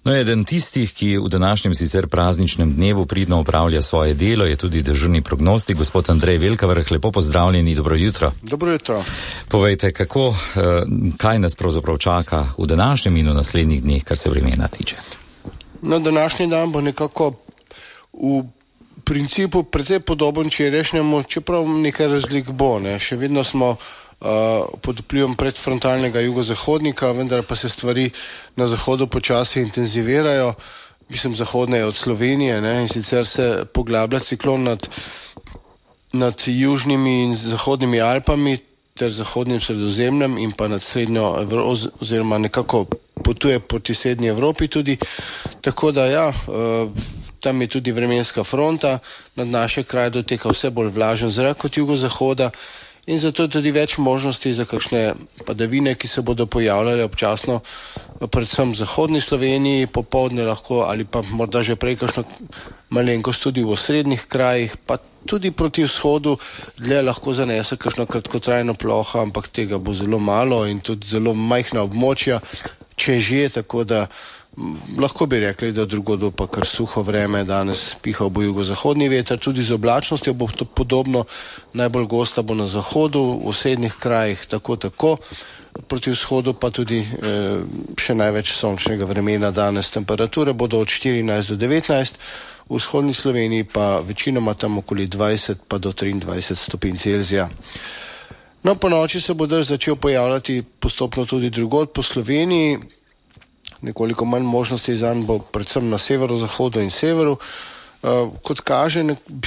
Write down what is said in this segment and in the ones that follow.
No, eden tistih, ki v današnjem sicer prazničnem dnevu pridno opravlja svoje delo, je tudi dežurni prognostik, gospod Andrej Velkavrh. Lepo pozdravljeni, dobro jutro. Dobro jutro. Povejte, kaj nas pravzaprav čaka v današnjem in v naslednjih dneh, kar se vremena tiče? No, današnji dan bo nekako v principu precej podoben včerajšnjemu, čeprav nekaj razlik bo. Še vedno smo pod vplivom predfrontalnega jugozahodnika, vendar pa se stvari na zahodu počasi intenzivirajo. Mislim, zahodneje od Slovenije, in sicer se poglablja ciklon nad južnimi in zahodnimi Alpami ter zahodnim Sredozemljem in pa nad srednjo oziroma nekako potuje proti srednji Evropi tudi. Tako da tam je tudi vremenska fronta, nad naše kraje doteka vse bolj vlažen zrak kot jugozahoda in zato je tudi več možnosti za kakšne padavine, ki se bodo pojavljale občasno, predvsem v zahodni Sloveniji, popoldne lahko ali pa morda že prej kakšno malenkost tudi v osrednjih krajih, pa tudi proti vzhodu dlje lahko zanese kakšno kratkotrajno ploho, ampak tega bo zelo malo in tudi zelo majhna območja, če že, tako da lahko bi rekli, da drugod bo pa kar suho vreme. Danes pihal bo jugozahodni veter, tudi z oblačnostjo bo to podobno, najbolj gosta bo na zahodu, v osrednjih krajih tako, proti vzhodu pa tudi še največ sončnega vremena danes. Temperature bodo od 14 do 19, v vzhodni Sloveniji pa večinoma tam okoli 20 pa do 23 stopinj Celzija. No, po noči se bo dež začel pojavljati postopno tudi drugod po Sloveniji. Nekoliko manj možnosti zanj bo predvsem na severozahodu in severu. Kot kaže,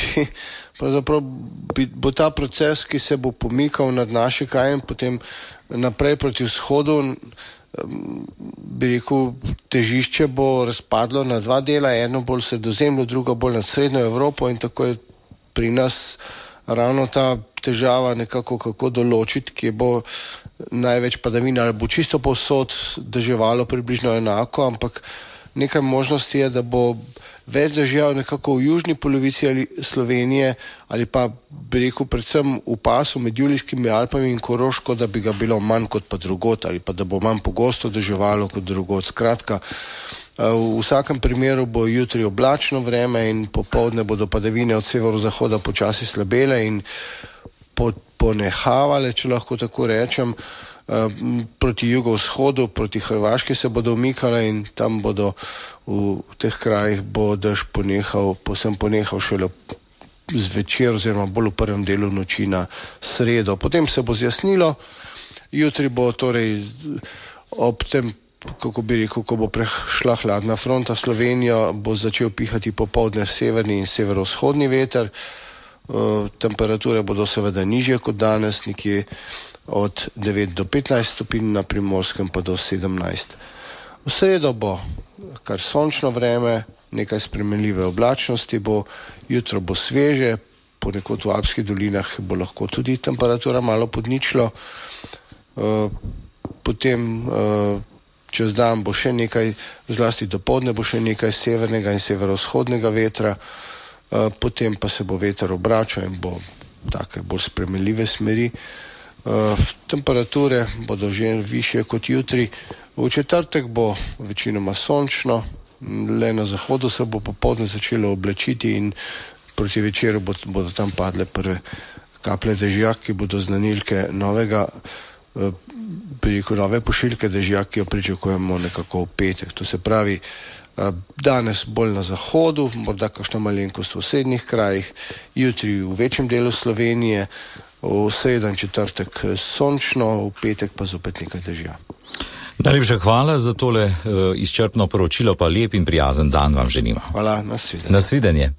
bo ta proces, ki se bo pomikal nad naše kraje in potem naprej proti vzhodu, bi rekel, težišče bo razpadlo na dva dela, eno bolj v Sredozemlju, drugo bolj nad srednjo Evropo in tako je pri nas ravno ta težava nekako, kako določiti, kje bo največ padavin, ali bo čisto povsod deževalo približno enako, ampak nekaj možnosti je, da bo več dežja nekako v južni polovici Slovenije ali pa bi rekel predvsem v pasu med Julijskimi Alpami in Koroško, da bi ga bilo manj kot pa drugod ali pa da bo manj pogosto deževalo kot drugod. Skratka, v vsakem primeru bo jutri oblačno vreme in popoldne bodo padavine od severozahoda počasi slabele in ponehavale, če lahko tako rečem, proti jugovzhodu, proti Hrvaški se bodo umikale in tam bodo v teh krajih bo dež povsem ponehal šele zvečer oziroma bolj v prvem delu noči na sredo. Potem se bo zjasnilo, jutri bo torej ob tem, kako bi rekel, ko bo prešla hladna fronta Slovenijo, bo začel pihati popoldne severni in severovzhodni veter. Temperature bodo seveda nižje kot danes, nekje od 9 do 15 stopinj na Primorskem pa do 17. V sredo bo kar sončno vreme, nekaj spremenljive oblačnosti bo, jutro bo sveže, ponekod v Alpskih dolinah bo lahko tudi temperatura malo pod ničlo. Potem čez dan bo še nekaj, zlasti dopoldne bo še nekaj severnega in severovzhodnega vetra. Potem pa se bo veter obračal in bo take bolj spremenljive smeri. Temperature bodo že višje kot jutri. V četrtek bo večinoma sončno, le na zahodu se bo popoldne začelo oblačiti in proti večeru bodo tam padle prve kaplje dežja, ki bodo znanilke nove pošiljke dežja, ki jo pričakujemo nekako v petek. To se pravi, danes bolj na zahodu, morda kakšna malenkost v osrednjih krajih, jutri v večjem delu Slovenije, v sredo in četrtek sončno, v petek pa zopet nekaj dežja. Najlepša hvala za tole izčrpno poročilo, pa lep in prijazen dan vam želimo. Hvala, nasvidenje. Nasvidenje.